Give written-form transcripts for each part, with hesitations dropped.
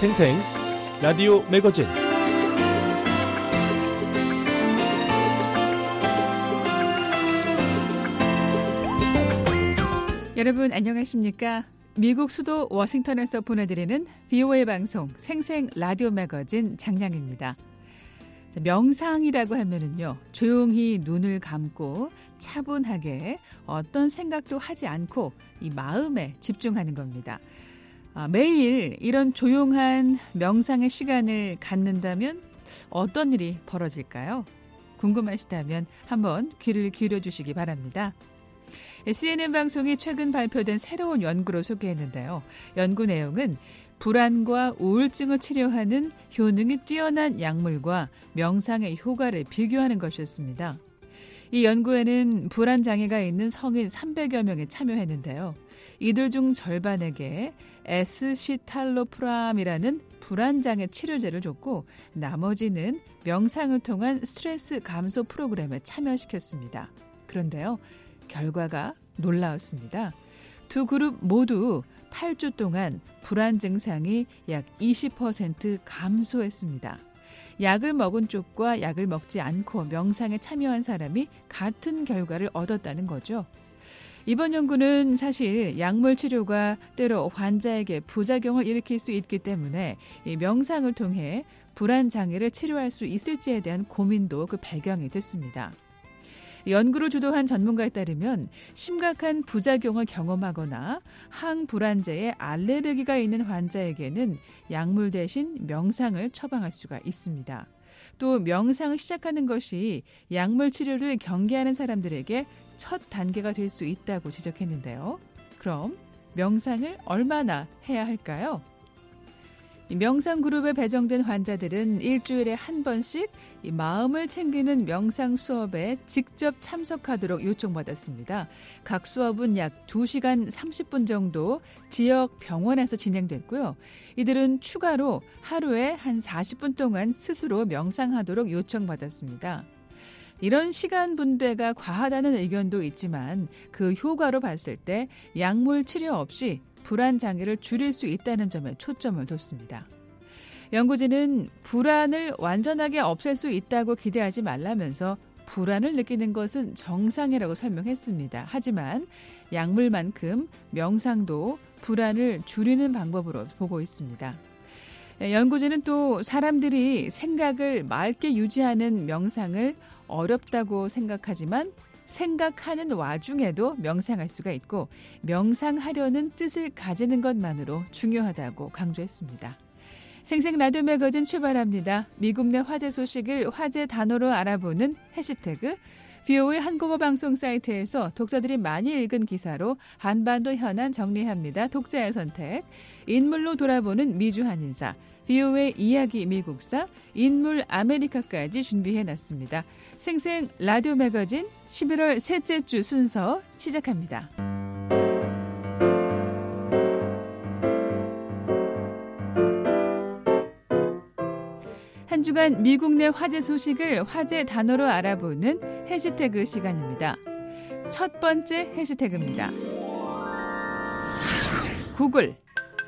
생생 라디오 매거진. 여러분 안녕하십니까? 미국 수도 워싱턴에서 보내드리는 VOA 방송 생생 라디오 매거진 장량입니다. 명상이라고 하면은요, 조용히 눈을 감고 차분하게 어떤 생각도 하지 않고 이 마음에 집중하는 겁니다. 매일 이런 조용한 명상의 시간을 갖는다면 어떤 일이 벌어질까요? 궁금하시다면 한번 귀를 기울여 주시기 바랍니다. CNN 방송이 최근 발표된 새로운 연구로 소개했는데요. 연구 내용은 불안과 우울증을 치료하는 효능이 뛰어난 약물과 명상의 효과를 비교하는 것이었습니다. 이 연구에는 불안 장애가 있는 성인 300여 명이 참여했는데요. 이들 중 절반에게 에스시탈로프람이라는 불안 장애 치료제를 줬고 나머지는 명상을 통한 스트레스 감소 프로그램에 참여시켰습니다. 그런데요, 결과가 놀라웠습니다. 두 그룹 모두 8주 동안 불안 증상이 약 20% 감소했습니다. 약을 먹은 쪽과 약을 먹지 않고 명상에 참여한 사람이 같은 결과를 얻었다는 거죠. 이번 연구는 사실 약물 치료가 때로 환자에게 부작용을 일으킬 수 있기 때문에 이 명상을 통해 불안 장애를 치료할 수 있을지에 대한 고민도 그 배경이 됐습니다. 연구를 주도한 전문가에 따르면 심각한 부작용을 경험하거나 항불안제에 알레르기가 있는 환자에게는 약물 대신 명상을 처방할 수가 있습니다. 또 명상을 시작하는 것이 약물 치료를 경계하는 사람들에게 첫 단계가 될 수 있다고 지적했는데요. 그럼 명상을 얼마나 해야 할까요? 명상 그룹에 배정된 환자들은 일주일에 한 번씩 마음을 챙기는 명상 수업에 직접 참석하도록 요청받았습니다. 각 수업은 약 2시간 30분 정도 지역 병원에서 진행됐고요. 이들은 추가로 하루에 한 40분 동안 스스로 명상하도록 요청받았습니다. 이런 시간 분배가 과하다는 의견도 있지만 그 효과로 봤을 때 약물 치료 없이 불안 장애를 줄일 수 있다는 점에 초점을 뒀습니다. 연구진은 불안을 완전하게 없앨 수 있다고 기대하지 말라면서 불안을 느끼는 것은 정상이라고 설명했습니다. 하지만 약물만큼 명상도 불안을 줄이는 방법으로 보고 있습니다. 연구진은 또 사람들이 생각을 맑게 유지하는 명상을 어렵다고 생각하지만 생각하는 와중에도 명상할 수가 있고 명상하려는 뜻을 가지는 것만으로 중요하다고 강조했습니다. 생생 라디오 매거진 출발합니다. 미국 내 화제 소식을 화제 단어로 알아보는 해시태그 VOA 한국어 방송 사이트에서 독자들이 많이 읽은 기사로 한반도 현안 정리합니다. 독자의 선택, 인물로 돌아보는 미주 한인사, VOA 이야기 미국사, 인물 아메리카까지 준비해놨습니다. 생생 라디오 매거진 11월 셋째 주 순서 시작합니다. 한 주간 미국 내 화제 소식을 화제 단어로 알아보는 해시태그 시간입니다. 첫 번째 해시태그입니다. 구글.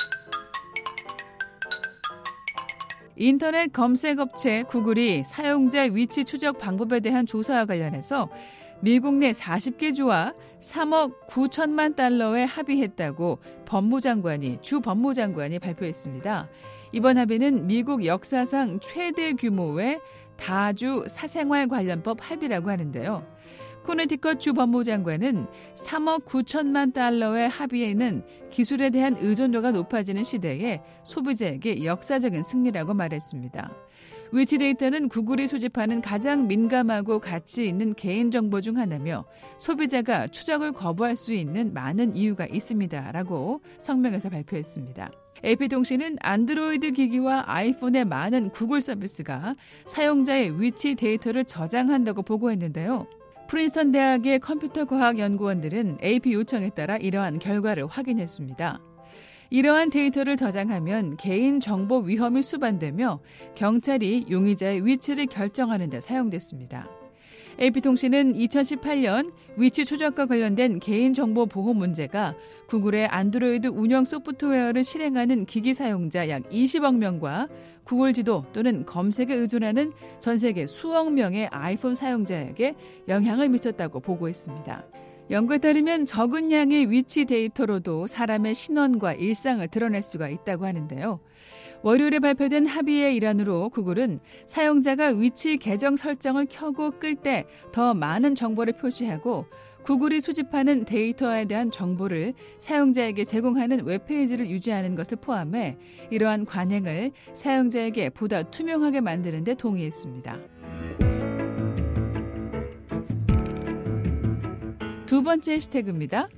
인터넷 검색업체 구글이 사용자 위치 추적 방법에 대한 조사와 관련해서 미국 내 40개 주와 3억 9천만 달러에 합의했다고 주 법무장관이 발표했습니다. 이번 합의는 미국 역사상 최대 규모의 다주 사생활 관련법 합의라고 하는데요. 코네티컷 주 법무장관은 3억 9천만 달러의 합의에는 기술에 대한 의존도가 높아지는 시대에 소비자에게 역사적인 승리라고 말했습니다. 위치 데이터는 구글이 수집하는 가장 민감하고 가치 있는 개인정보 중 하나며 소비자가 추적을 거부할 수 있는 많은 이유가 있습니다라고 성명에서 발표했습니다. AP통신은 안드로이드 기기와 아이폰의 많은 구글 서비스가 사용자의 위치 데이터를 저장한다고 보고했는데요. 프린스턴 대학의 컴퓨터과학 연구원들은 AP 요청에 따라 이러한 결과를 확인했습니다. 이러한 데이터를 저장하면 개인정보 위험이 수반되며 경찰이 용의자의 위치를 결정하는 데 사용됐습니다. AP통신은 2018년 위치 추적과 관련된 개인정보 보호 문제가 구글의 안드로이드 운영 소프트웨어를 실행하는 기기 사용자 약 20억 명과 구글 지도 또는 검색에 의존하는 전 세계 수억 명의 아이폰 사용자에게 영향을 미쳤다고 보고했습니다. 연구에 따르면 적은 양의 위치 데이터로도 사람의 신원과 일상을 드러낼 수가 있다고 하는데요. 월요일에 발표된 합의의 일환으로 구글은 사용자가 위치 계정 설정을 켜고 끌 때 더 많은 정보를 표시하고 구글이 수집하는 데이터에 대한 정보를 사용자에게 제공하는 웹페이지를 유지하는 것을 포함해 이러한 관행을 사용자에게 보다 투명하게 만드는 데 동의했습니다. 두 번째 해시태그입니다.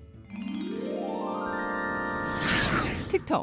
틱톡.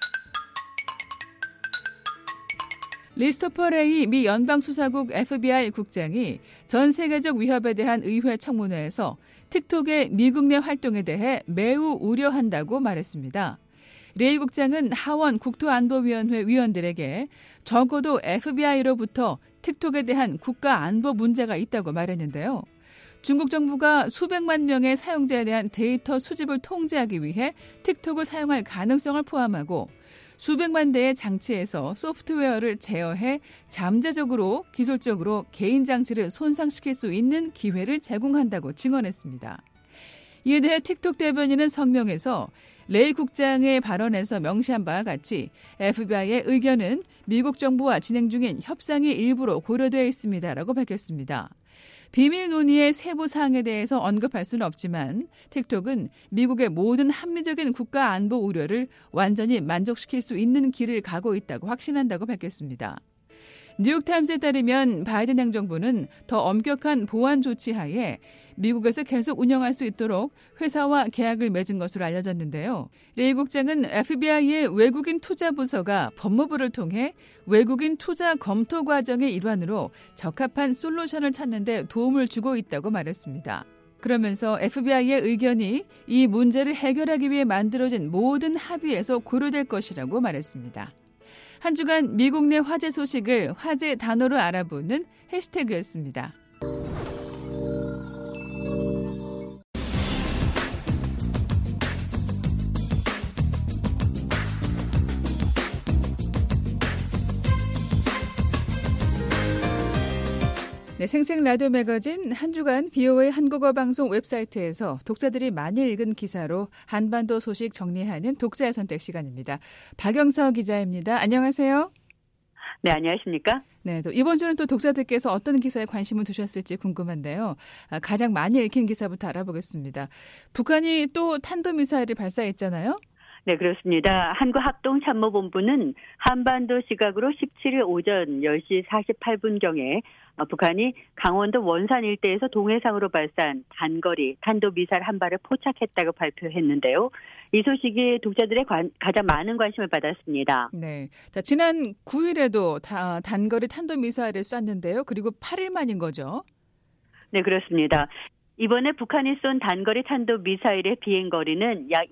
리스토퍼 레이 미 연방수사국 FBI 국장이 전 세계적 위협에 대한 의회 청문회에서 틱톡의 미국 내 활동에 대해 매우 우려한다고 말했습니다. 레이 국장은 하원 국토안보위원회 위원들에게 적어도 FBI로부터 틱톡에 대한 국가안보 문제가 있다고 말했는데요. 중국 정부가 수백만 명의 사용자에 대한 데이터 수집을 통제하기 위해 틱톡을 사용할 가능성을 포함하고 수백만 대의 장치에서 소프트웨어를 제어해 잠재적으로 기술적으로 개인 장치를 손상시킬 수 있는 기회를 제공한다고 증언했습니다. 이에 대해 틱톡 대변인은 성명에서 레이 국장의 발언에서 명시한 바와 같이 FBI의 의견은 미국 정부와 진행 중인 협상이 일부러 고려되어 있습니다라고 밝혔습니다. 비밀 논의의 세부 사항에 대해서 언급할 수는 없지만 틱톡은 미국의 모든 합리적인 국가 안보 우려를 완전히 만족시킬 수 있는 길을 가고 있다고 확신한다고 밝혔습니다. 뉴욕타임스에 따르면 바이든 행정부는 더 엄격한 보안 조치 하에 미국에서 계속 운영할 수 있도록 회사와 계약을 맺은 것으로 알려졌는데요. 레이 국장은 FBI의 외국인 투자 부서가 법무부를 통해 외국인 투자 검토 과정의 일환으로 적합한 솔루션을 찾는 데 도움을 주고 있다고 말했습니다. 그러면서 FBI의 의견이 이 문제를 해결하기 위해 만들어진 모든 합의에서 고려될 것이라고 말했습니다. 한 주간 미국 내 화제 소식을 화제 단어로 알아보는 해시태그였습니다. 네, 생생 라디오 매거진 한 주간 VOA 한국어 방송 웹사이트에서 독자들이 많이 읽은 기사로 한반도 소식 정리하는 독자의 선택 시간입니다. 박영서 기자입니다. 안녕하세요. 네, 안녕하십니까? 네, 또 이번 주는 또 독자들께서 어떤 기사에 관심을 두셨을지 궁금한데요. 가장 많이 읽힌 기사부터 알아보겠습니다. 북한이 또 탄도미사일을 발사했잖아요. 네, 그렇습니다. 한국합동참모본부는 한반도 시각으로 17일 오전 10시 48분경에 북한이 강원도 원산 일대에서 동해상으로 발사한 단거리 탄도미사일 한 발을 포착했다고 발표했는데요. 이 소식이 독자들의 가장 많은 관심을 받았습니다. 네, 자, 지난 9일에도 단거리 탄도미사일을 쐈는데요. 그리고 8일 만인 거죠? 네, 그렇습니다. 이번에 북한이 쏜 단거리 탄도미사일의 비행거리는 약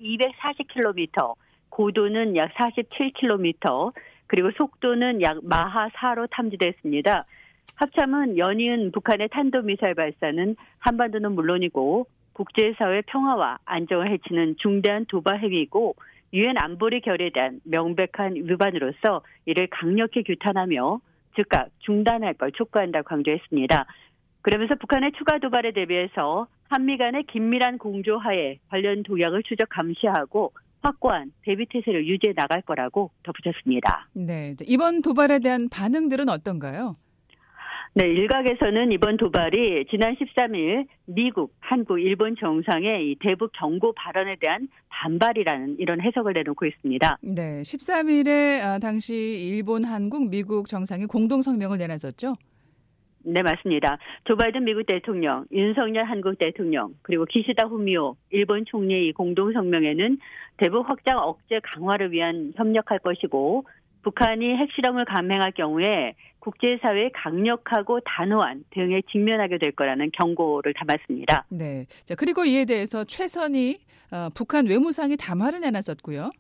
240km, 고도는 약 47km, 그리고 속도는 약 마하 4로 탐지됐습니다. 합참은 연이은 북한의 탄도미사일 발사는 한반도는 물론이고 국제사회 평화와 안정을 해치는 중대한 도발 행위이고 유엔 안보리 결의에 대한 명백한 위반으로서 이를 강력히 규탄하며 즉각 중단할 걸 촉구한다고 강조했습니다. 그러면서 북한의 추가 도발에 대비해서 한미 간의 긴밀한 공조하에 관련 동향을 추적 감시하고 확고한 대비태세를 유지해 나갈 거라고 덧붙였습니다. 네, 이번 도발에 대한 반응들은 어떤가요? 네, 일각에서는 이번 도발이 지난 13일 미국, 한국, 일본 정상의 이 대북 경고 발언에 대한 반발이라는 이런 해석을 내놓고 있습니다. 네, 13일에 당시 일본, 한국, 미국 정상이 공동 성명을 내놨었죠? 네, 맞습니다. 조 바이든 미국 대통령, 윤석열 한국 대통령, 그리고 기시다 후미오 일본 총리의 공동 성명에는 대북 확장 억제 강화를 위한 협력할 것이고 북한이 핵실험을 감행할 경우에 국제사회의 강력하고 단호한 대응에 직면하게 될 거라는 경고를 담았습니다. 네. 자, 그리고 이에 대해서 최선희 북한 외무상이 담화를 내놨었고요.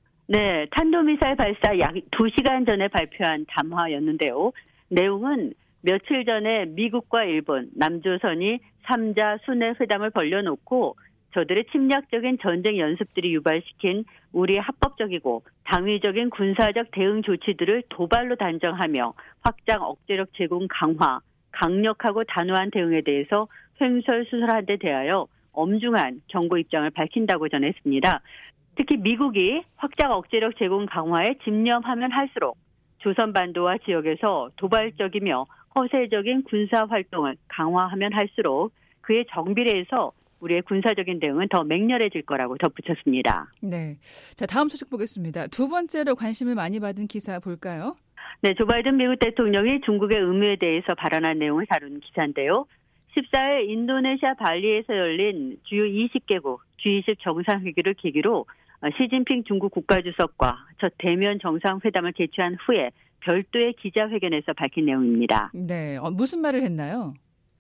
네, 탄도미사일 발사 약 2시간 전에 발표한 담화였는데요. 내용은 며칠 전에 미국과 일본, 남조선이 3자 순회 회담을 벌려놓고 저들의 침략적인 전쟁 연습들이 유발시킨 우리의 합법적이고 당위적인 군사적 대응 조치들을 도발로 단정하며 확장 억제력 제공 강화, 강력하고 단호한 대응에 대해서 횡설수설한 데 대하여 엄중한 경고 입장을 밝힌다고 전했습니다. 특히 미국이 확장 억제력 제공 강화에 집념하면 할수록 조선반도와 지역에서 도발적이며 허세적인 군사 활동을 강화하면 할수록 그에 정비례해서 우리의 군사적인 대응은 더 맹렬해질 거라고 덧붙였습니다. 네. 자, 다음 소식 보겠습니다. 두 번째로 관심을 많이 받은 기사 볼까요? 네, 조 바이든 미국 대통령이 중국의 의무에 대해서 발언한 내용을 다룬 기사인데요. 14일 인도네시아 발리에서 열린 주요 20개국 G20 정상회의를 계기로 시진핑 중국 국가주석과 첫 대면 정상회담을 개최한 후에 별도의 기자회견에서 밝힌 내용입니다. 네, 무슨 말을 했나요?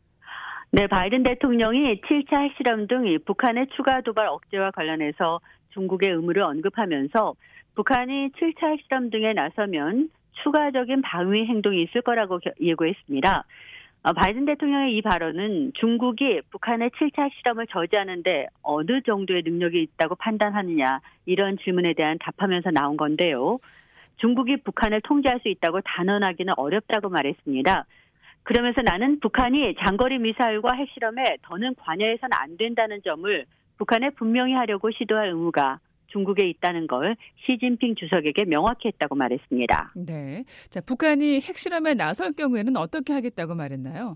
네, 바이든 대통령이 7차 핵실험 등 북한의 추가 도발 억제와 관련해서 중국의 의무를 언급하면서 북한이 7차 핵실험 등에 나서면 추가적인 방위 행동이 있을 거라고 예고했습니다. 바이든 대통령의 이 발언은 중국이 북한의 7차 핵실험을 저지하는데 어느 정도의 능력이 있다고 판단하느냐 이런 질문에 대한 답하면서 나온 건데요. 중국이 북한을 통제할 수 있다고 단언하기는 어렵다고 말했습니다. 그러면서 나는 북한이 장거리 미사일과 핵실험에 더는 관여해서는 안 된다는 점을 북한에 분명히 하려고 시도할 의무가 중국에 있다는 걸 시진핑 주석에게 명확히 했다고 말했습니다. 네. 자, 북한이 핵실험에 나설 경우에는 어떻게 하겠다고 말했나요?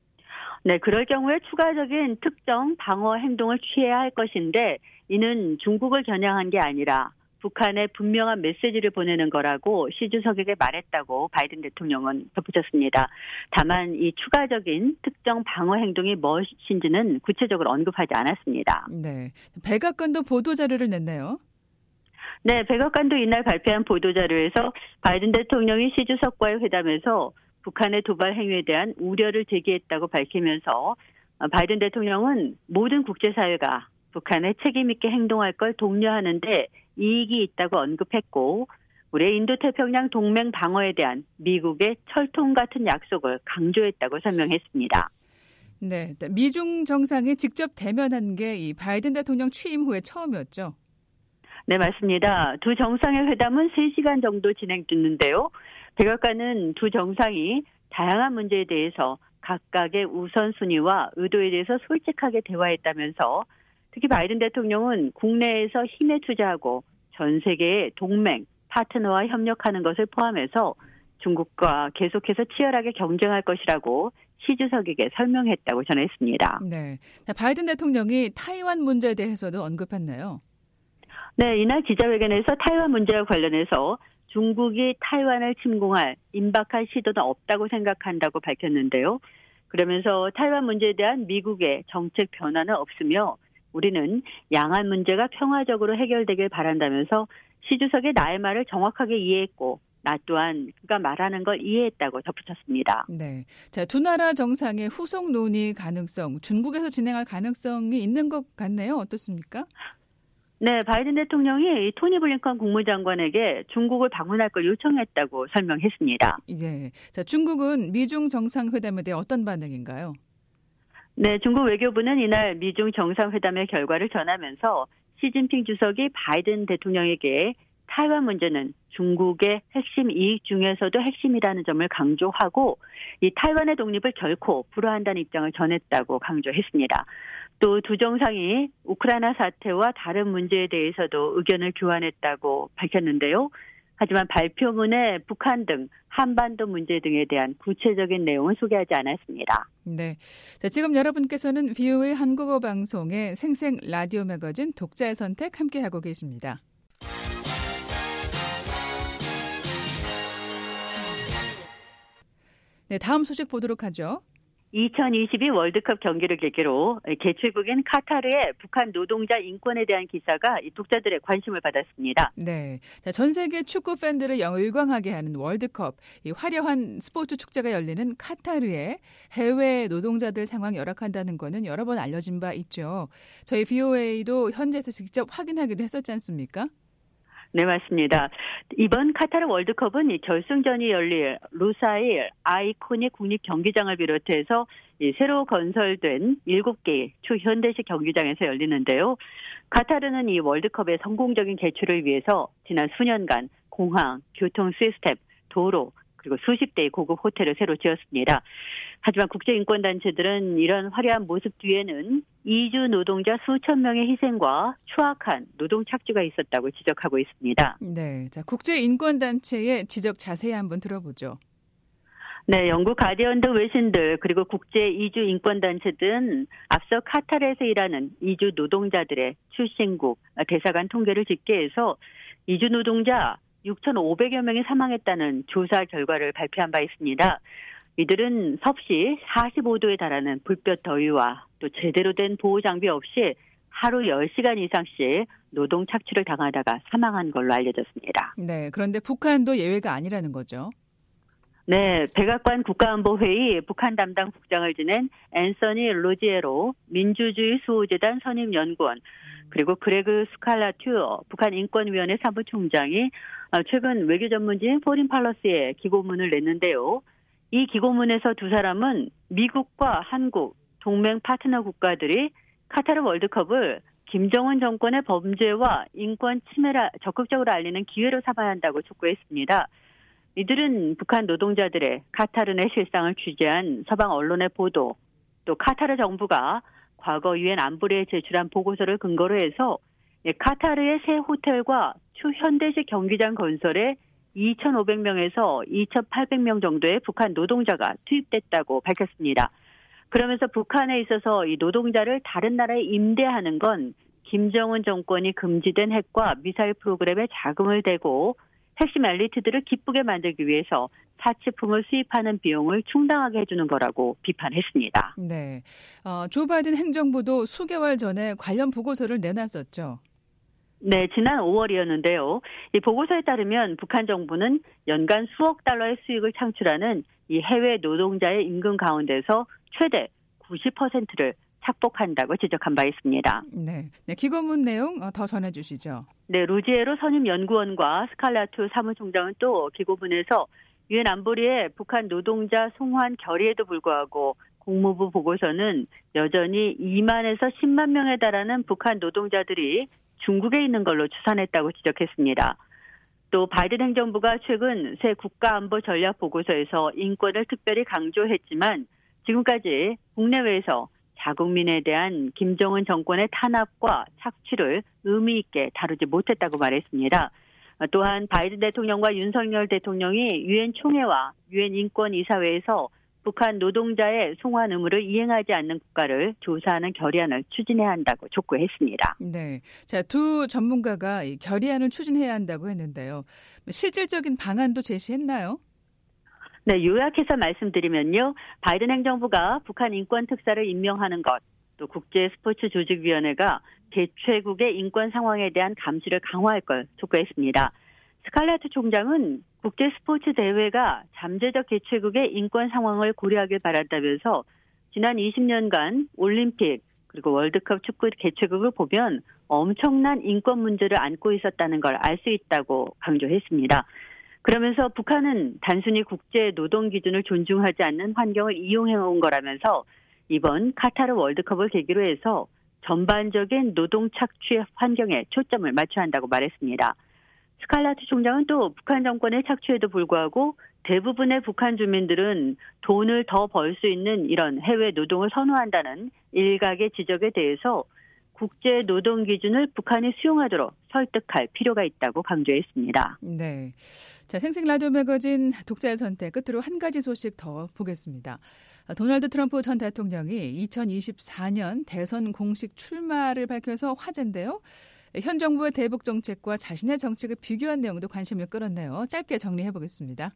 네, 그럴 경우에 추가적인 특정 방어 행동을 취해야 할 것인데 이는 중국을 겨냥한 게 아니라 북한에 분명한 메시지를 보내는 거라고 시 주석에게 말했다고 바이든 대통령은 덧붙였습니다. 다만 이 추가적인 특정 방어 행동이 무엇인지는 구체적으로 언급하지 않았습니다. 네, 백악관도 보도자료를 냈네요. 네, 백악관도 이날 발표한 보도자료에서 바이든 대통령이 시 주석과의 회담에서 북한의 도발 행위에 대한 우려를 제기했다고 밝히면서 바이든 대통령은 모든 국제사회가 북한에 책임 있게 행동할 걸 독려하는데 이익이 있다고 언급했고 우리 인도태평양 동맹 방어에 대한 미국의 철통 같은 약속을 강조했다고 설명했습니다. 네, 미중 정상이 직접 대면한 게 이 바이든 대통령 취임 후에 처음이었죠. 네, 맞습니다. 두 정상의 회담은 3시간 정도 진행됐는데요. 백악관은 두 정상이 다양한 문제에 대해서 각각의 우선순위와 의도에 대해서 솔직하게 대화했다면서 특히 바이든 대통령은 국내에서 힘에 투자하고 전 세계의 동맹, 파트너와 협력하는 것을 포함해서 중국과 계속해서 치열하게 경쟁할 것이라고 시 주석에게 설명했다고 전했습니다. 네, 바이든 대통령이 타이완 문제에 대해서도 언급했나요? 네, 이날 기자회견에서 타이완 문제와 관련해서 중국이 타이완을 침공할 임박한 시도는 없다고 생각한다고 밝혔는데요. 그러면서 타이완 문제에 대한 미국의 정책 변화는 없으며 우리는 양안 문제가 평화적으로 해결되길 바란다면서 시 주석의 나의 말을 정확하게 이해했고 나 또한 그가 말하는 걸 이해했다고 덧붙였습니다. 네, 자, 두 나라 정상의 후속 논의 가능성, 중국에서 진행할 가능성이 있는 것 같네요. 어떻습니까? 네, 바이든 대통령이 토니 블링컨 국무장관에게 중국을 방문할 걸 요청했다고 설명했습니다. 네, 자, 중국은 미중 정상회담에 대해 어떤 반응인가요? 네, 중국 외교부는 이날 미중 정상회담의 결과를 전하면서 시진핑 주석이 바이든 대통령에게 타이완 문제는 중국의 핵심 이익 중에서도 핵심이라는 점을 강조하고 이 타이완의 독립을 결코 불허한다는 입장을 전했다고 강조했습니다. 또 두 정상이 우크라이나 사태와 다른 문제에 대해서도 의견을 교환했다고 밝혔는데요. 하지만 발표문에 북한 등 한반도 문제 등에 대한 구체적인 내용은 소개하지 않았습니다. 네, 자, 지금 여러분께서는 VOA 한국어 방송의 생생 라디오 매거진 독자의 선택 함께하고 계십니다. 네, 다음 소식 보도록 하죠. 2022 월드컵 경기를 계기로 개최국인 카타르의 북한 노동자 인권에 대한 기사가 독자들의 관심을 받았습니다. 네, 자, 전 세계 축구 팬들을 열광하게 하는 월드컵, 이 화려한 스포츠 축제가 열리는 카타르의 해외 노동자들 상황 열악한다는 거는 여러 번 알려진 바 있죠. 저희 VOA도 현지에서 직접 확인하기도 했었지 않습니까? 네, 맞습니다. 이번 카타르 월드컵은 이 결승전이 열릴 루사일 아이코닉 국립 경기장을 비롯해서 이 새로 건설된 7개의 초현대식 경기장에서 열리는데요. 카타르는 이 월드컵의 성공적인 개최를 위해서 지난 수년간 공항, 교통 시스템, 도로, 그리고 수십 대의 고급 호텔을 새로 지었습니다. 하지만 국제인권단체들은 이런 화려한 모습 뒤에는 이주 노동자 수천 명의 희생과 추악한 노동 착취가 있었다고 지적하고 있습니다. 네, 자 국제인권단체의 지적 자세히 한번 들어보죠. 네, 영국 가디언 외신들 그리고 국제 이주 인권단체들은 앞서 카타르에서 일하는 이주 노동자들의 출신국 대사관 통계를 집계해서 이주 노동자 6,500여 명이 사망했다는 조사 결과를 발표한 바 있습니다. 이들은 섭씨 45도에 달하는 불볕 더위와 또 제대로 된 보호 장비 없이 하루 10시간 이상씩 노동 착취를 당하다가 사망한 걸로 알려졌습니다. 네, 그런데 북한도 예외가 아니라는 거죠. 네, 백악관 국가안보회의 북한 담당 국장을 지낸 앤서니 로지에로 민주주의 수호재단 선임연구원 그리고 그레그 스칼라튜어 북한 인권위원회 사무총장이 최근 외교 전문지인 포린 팔러스에 기고문을 냈는데요. 이 기고문에서 두 사람은 미국과 한국, 동맹 파트너 국가들이 카타르 월드컵을 김정은 정권의 범죄와 인권 침해를 적극적으로 알리는 기회로 삼아야 한다고 촉구했습니다. 이들은 북한 노동자들의 카타르 내 실상을 취재한 서방 언론의 보도, 또 카타르 정부가 과거 유엔 안보리에 제출한 보고서를 근거로 해서 카타르의 새 호텔과 초현대식 경기장 건설에 2,500명에서 2,800명 정도의 북한 노동자가 투입됐다고 밝혔습니다. 그러면서 북한에 있어서 이 노동자를 다른 나라에 임대하는 건 김정은 정권이 금지된 핵과 미사일 프로그램에 자금을 대고 핵심 엘리트들을 기쁘게 만들기 위해서 사치품을 수입하는 비용을 충당하게 해주는 거라고 비판했습니다. 네, 조 바이든 행정부도 수개월 전에 관련 보고서를 내놨었죠. 네, 지난 5월이었는데요. 이 보고서에 따르면 북한 정부는 연간 수억 달러의 수익을 창출하는 이 해외 노동자의 임금 가운데서 최대 90%를 착복한다고 지적한 바 있습니다. 네, 기고문 내용 더 전해주시죠. 네, 루지에로 선임 연구원과 스칼라투 사무총장은 또 기고문에서 유엔 안보리의 북한 노동자 송환 결의에도 불구하고 국무부 보고서는 여전히 2만에서 10만 명에 달하는 북한 노동자들이 중국에 있는 걸로 추산했다고 지적했습니다. 또 바이든 행정부가 최근 새 국가안보 전략 보고서에서 인권을 특별히 강조했지만 지금까지 국내외에서 자국민에 대한 김정은 정권의 탄압과 착취를 의미 있게 다루지 못했다고 말했습니다. 또한 바이든 대통령과 윤석열 대통령이 유엔 총회와 유엔 인권이사회에서 북한 노동자의 송환 의무를 이행하지 않는 국가를 조사하는 결의안을 추진해야 한다고 촉구했습니다. 네, 자, 두 전문가가 이 결의안을 추진해야 한다고 했는데요. 실질적인 방안도 제시했나요? 네, 요약해서 말씀드리면요. 바이든 행정부가 북한 인권 특사를 임명하는 것, 또 국제 스포츠 조직위원회가 개최국의 인권 상황에 대한 감시를 강화할 걸 촉구했습니다. 스칼라트 총장은 국제 스포츠 대회가 잠재적 개최국의 인권 상황을 고려하길 바란다면서 지난 20년간 올림픽 그리고 월드컵 축구 개최국을 보면 엄청난 인권 문제를 안고 있었다는 걸 알 수 있다고 강조했습니다. 그러면서 북한은 단순히 국제 노동 기준을 존중하지 않는 환경을 이용해온 거라면서 이번 카타르 월드컵을 계기로 해서 전반적인 노동 착취 환경에 초점을 맞춰야 한다고 말했습니다. 스칼라트 총장은 또 북한 정권의 착취에도 불구하고 대부분의 북한 주민들은 돈을 더 벌 수 있는 이런 해외 노동을 선호한다는 일각의 지적에 대해서 국제 노동 기준을 북한이 수용하도록 설득할 필요가 있다고 강조했습니다. 네, 자, 생생 라디오 매거진 독자의 선택 끝으로 한 가지 소식 더 보겠습니다. 도널드 트럼프 전 대통령이 2024년 대선 공식 출마를 밝혀서 화제인데요. 현 정부의 대북 정책과 자신의 정책을 비교한 내용도 관심을 끌었네요. 짧게 정리해 보겠습니다.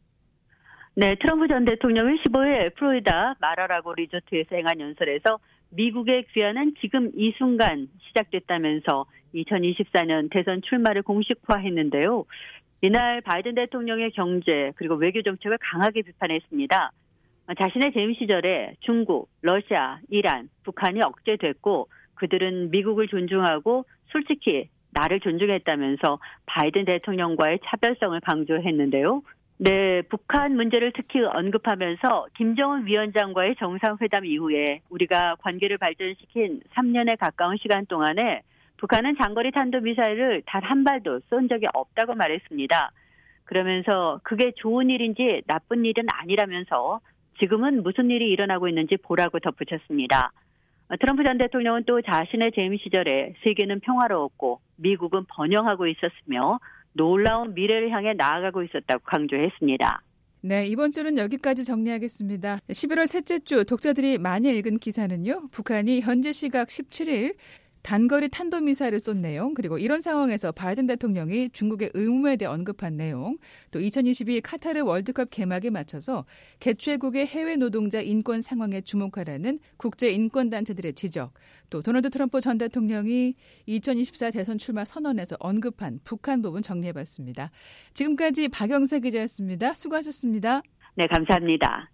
네, 트럼프 전 대통령은 15일 플로리다 마라라고 리조트에서 행한 연설에서 미국의 귀환은 지금 이 순간 시작됐다면서 2024년 대선 출마를 공식화했는데요. 이날 바이든 대통령의 경제 그리고 외교 정책을 강하게 비판했습니다. 자신의 재임 시절에 중국, 러시아, 이란, 북한이 억제됐고 그들은 미국을 존중하고 솔직히 나를 존중했다면서 바이든 대통령과의 차별성을 강조했는데요. 네, 북한 문제를 특히 언급하면서 김정은 위원장과의 정상회담 이후에 우리가 관계를 발전시킨 3년에 가까운 시간 동안에 북한은 장거리 탄도미사일을 단 한 발도 쏜 적이 없다고 말했습니다. 그러면서 그게 좋은 일인지 나쁜 일은 아니라면서 지금은 무슨 일이 일어나고 있는지 보라고 덧붙였습니다. 트럼프 전 대통령은 또 자신의 재임 시절에 세계는 평화로웠고 미국은 번영하고 있었으며 놀라운 미래를 향해 나아가고 있었다고 강조했습니다. 네, 이번 주는 여기까지 정리하겠습니다. 11월 셋째 주 독자들이 많이 읽은 기사는요. 북한이 현지 시각 17일 단거리 탄도미사일을 쏜 내용, 그리고 이런 상황에서 바이든 대통령이 중국의 의무에 대해 언급한 내용, 또 2022 카타르 월드컵 개막에 맞춰서 개최국의 해외 노동자 인권 상황에 주목하라는 국제인권단체들의 지적, 또 도널드 트럼프 전 대통령이 2024 대선 출마 선언에서 언급한 북한 부분 정리해봤습니다. 지금까지 박영세 기자였습니다. 수고하셨습니다. 네, 감사합니다.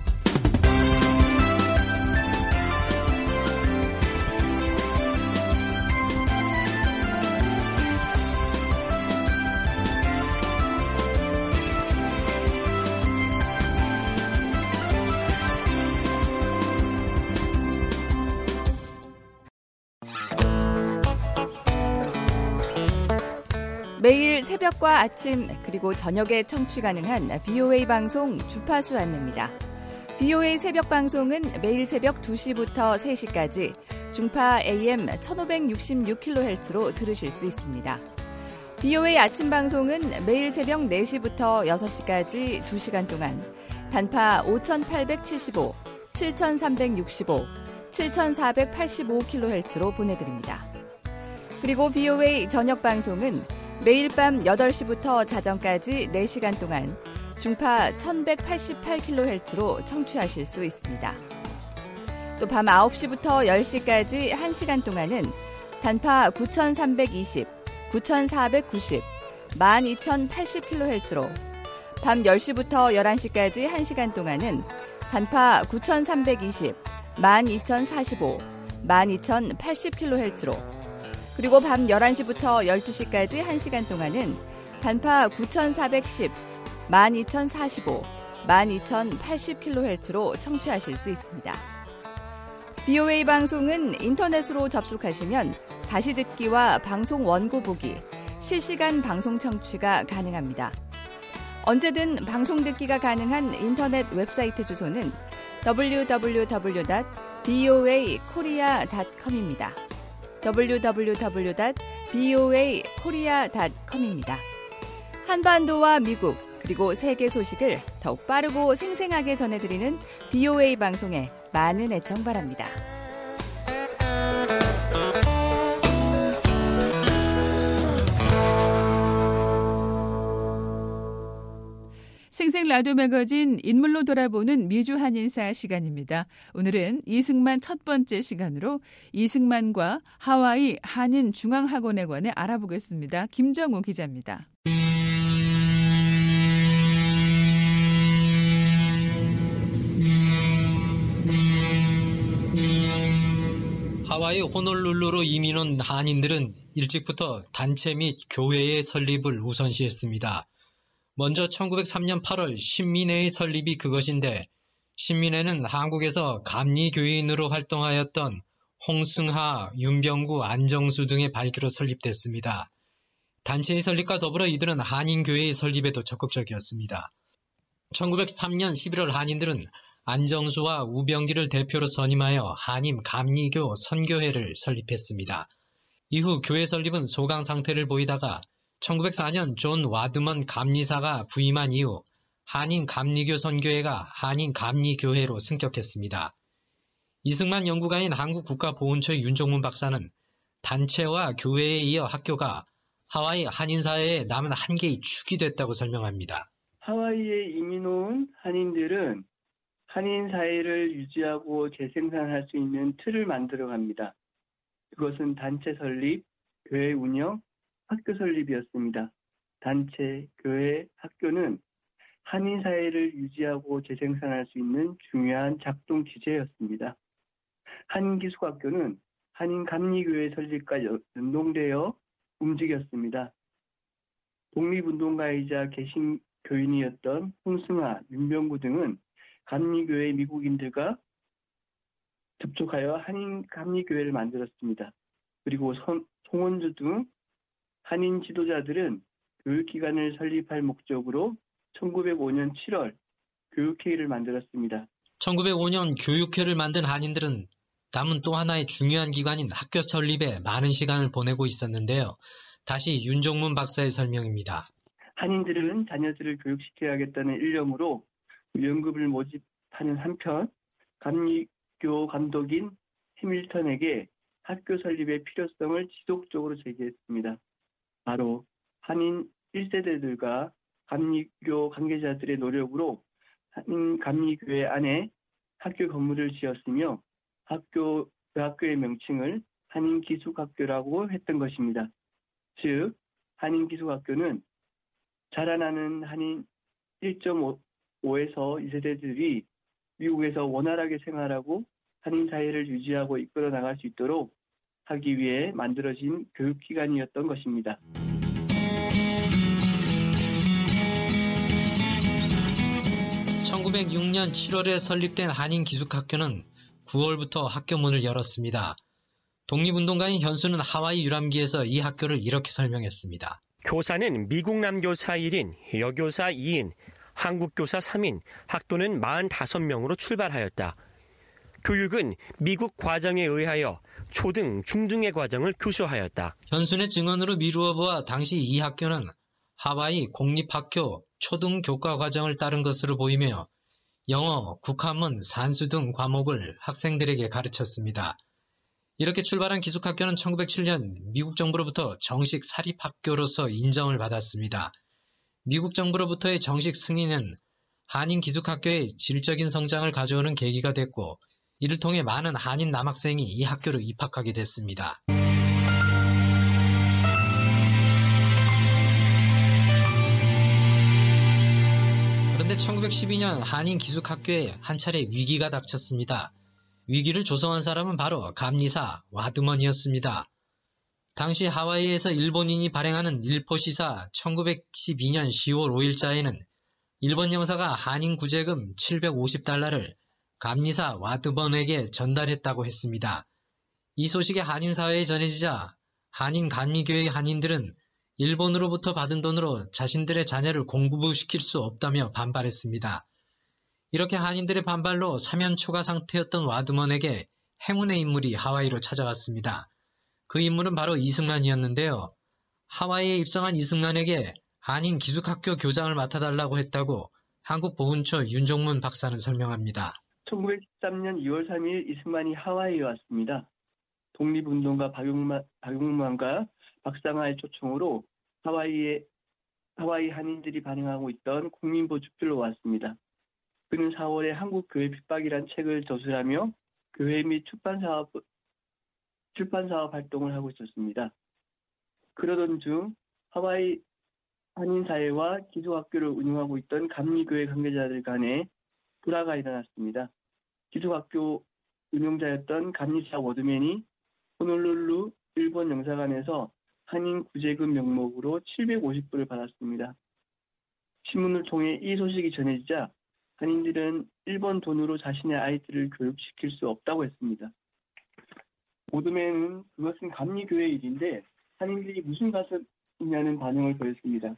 매일 새벽과 아침 그리고 저녁에 청취 가능한 VOA 방송 주파수 안내입니다. VOA 새벽 방송은 매일 새벽 2시부터 3시까지 중파 AM 1566kHz로 들으실 수 있습니다. VOA 아침 방송은 매일 새벽 4시부터 6시까지 2시간 동안 단파 5875, 7365, 7485kHz로 보내드립니다. 그리고 VOA 저녁 방송은 매일 밤 8시부터 자정까지 4시간 동안 중파 1188kHz로 청취하실 수 있습니다. 또 밤 9시부터 10시까지 1시간 동안은 단파 9320, 9490, 12080kHz로 밤 10시부터 11시까지 1시간 동안은 단파 9320, 12045, 12080kHz로 그리고 밤 11시부터 12시까지 1시간 동안은 단파 9410, 12045, 12080kHz로 청취하실 수 있습니다. VOA 방송은 인터넷으로 접속하시면 다시 듣기와 방송 원고 보기, 실시간 방송 청취가 가능합니다. 언제든 방송 듣기가 가능한 인터넷 웹사이트 주소는 www.voakorea.com입니다. www.voakorea.com입니다. 한반도와 미국 그리고 세계 소식을 더욱 빠르고 생생하게 전해드리는 VOA 방송에 많은 애청 바랍니다. 생생 라디오 매거진 인물로 돌아보는 미주 한인사 시간입니다. 오늘은 이승만 첫 번째 시간으로 이승만과 하와이 한인 중앙학원에 관해 알아보겠습니다. 김정우 기자입니다. 하와이 호놀룰루로 이민 온 한인들은 일찍부터 단체 및 교회의 설립을 우선시했습니다. 먼저 1903년 8월 신민회의 설립이 그것인데, 신민회는 한국에서 감리교인으로 활동하였던 홍승하, 윤병구, 안정수 등의 발기로 설립됐습니다. 단체의 설립과 더불어 이들은 한인교회의 설립에도 적극적이었습니다. 1903년 11월 한인들은 안정수와 우병기를 대표로 선임하여 한인 감리교 선교회를 설립했습니다. 이후 교회 설립은 소강 상태를 보이다가 1904년 존 와드먼 감리사가 부임한 이후 한인 감리교 선교회가 한인 감리교회로 승격했습니다. 이승만 연구가인 한국국가보훈처의 윤종문 박사는 단체와 교회에 이어 학교가 하와이 한인사회의 남은 한 개의 축이 됐다고 설명합니다. 하와이에 이민 온 한인들은 한인사회를 유지하고 재생산할 수 있는 틀을 만들어갑니다. 그것은 단체 설립, 교회 운영, 학교 설립이었습니다. 단체, 교회, 학교는 한인사회를 유지하고 재생산할 수 있는 중요한 작동 기제였습니다. 한인기숙학교는 한인감리교회 설립과 연동되어 움직였습니다. 독립운동가이자 개신교인이었던 홍승아, 윤병구 등은 감리교회 미국인들과 접촉하여 한인 감리교회를 만들었습니다. 그리고 송원주 등 한인 지도자들은 교육기관을 설립할 목적으로 1905년 7월 교육회의를 만들었습니다. 1905년 교육회를 만든 한인들은 남은 또 하나의 중요한 기관인 학교 설립에 많은 시간을 보내고 있었는데요. 다시 윤종문 박사의 설명입니다. 한인들은 자녀들을 교육시켜야겠다는 일념으로 연급을 모집하는 한편 감리교 감독인 해밀턴에게 학교 설립의 필요성을 지속적으로 제기했습니다. 바로 한인 1세대들과 감리교 관계자들의 노력으로 한인 감리교회 안에 학교 건물을 지었으며 그 학교의 명칭을 한인기숙학교라고 했던 것입니다. 즉 한인기숙학교는 자라나는 한인 1.5에서 2세대들이 미국에서 원활하게 생활하고 한인 사회를 유지하고 이끌어 나갈 수 있도록 하기 위해 만들어진 교육기관이었던 것입니다. (1906년 7월에) 설립된 한인기숙학교는 9월부터 학교 문을 열었습니다. 독립운동가인 현수는 하와이 유람기에서 이 학교를 이렇게 설명했습니다. 교사는 미국 남교사 1인, 여교사 2인, 한국교사 3인, 학도는 45명으로 출발하였다. 교육은 미국 과정에 의하여 초등, 중등의 과정을 교수하였다. 현순의 증언으로 미루어 보아 당시 이 학교는 하와이 공립학교 초등 교과 과정을 따른 것으로 보이며 영어, 국화문, 산수 등 과목을 학생들에게 가르쳤습니다. 이렇게 출발한 기숙학교는 1907년 미국 정부로부터 정식 사립학교로서 인정을 받았습니다. 미국 정부로부터의 정식 승인은 한인 기숙학교의 질적인 성장을 가져오는 계기가 됐고 이를 통해 많은 한인 남학생이 이 학교로 입학하게 됐습니다. 그런데 1912년 한인 기숙학교에 한 차례 위기가 닥쳤습니다. 위기를 조성한 사람은 바로 감리사 와드먼이었습니다. 당시 하와이에서 일본인이 발행하는 일포시사 1912년 10월 5일자에는 일본 영사가 한인 구제금 $750를 감리사 와드먼에게 전달했다고 했습니다. 이 소식이 한인 사회에 전해지자 한인 감리교의 한인들은 일본으로부터 받은 돈으로 자신들의 자녀를 공부시킬 수 없다며 반발했습니다. 이렇게 한인들의 반발로 사면초가 상태였던 와드먼에게 행운의 인물이 하와이로 찾아왔습니다. 그 인물은 바로 이승만이었는데요. 하와이에 입성한 이승만에게 한인 기숙학교 교장을 맡아달라고 했다고 한국보훈처 윤종문 박사는 설명합니다. 1913년 2월 3일 이승만이 하와이에 왔습니다. 독립운동가 박용만과 박상하의 초청으로 하와이 한인들이 발행하고 있던 국민보 축필로 왔습니다. 그는 4월에 한국교회 핍박이란 책을 저술하며 교회 및 출판사업 활동을 하고 있었습니다. 그러던 중 하와이 한인사회와 기숙학교를 운영하고 있던 감리교회 관계자들 간에 불화가 일어났습니다. 기숙학교 운영자였던 감리사 워드맨이 호놀룰루 일본 영사관에서 한인 구제금 명목으로 $750을 받았습니다. 신문을 통해 이 소식이 전해지자 한인들은 일본 돈으로 자신의 아이들을 교육시킬 수 없다고 했습니다. 워드맨은 그것은 감리교회 일인데 한인들이 무슨 가슴이냐는 반응을 보였습니다.